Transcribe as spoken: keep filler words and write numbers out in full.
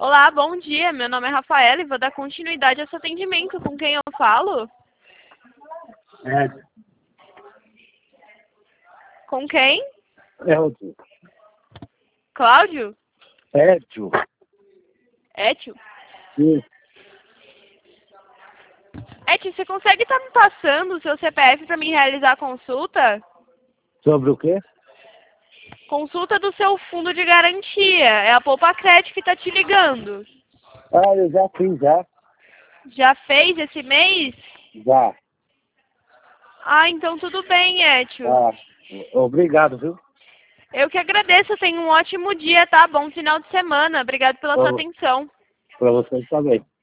Olá, bom dia. Meu nome é Rafaela e vou dar continuidade a seu atendimento. Com quem eu falo? É, Com quem? Eldio. Cláudio? Eldio. Étio? Sim. Étio, você consegue estar me passando o seu C P F para me realizar a consulta? Sobre o quê? Consulta do seu fundo de garantia. É a Poupa Crédito que está te ligando. Ah, eu já fiz, já. Já fez esse mês? Já. Ah, então tudo bem, Étio. Ah, obrigado, viu? Eu que agradeço. Tenha um ótimo dia, tá? Bom final de semana. Obrigado pela sua Pra, atenção. pra vocês também.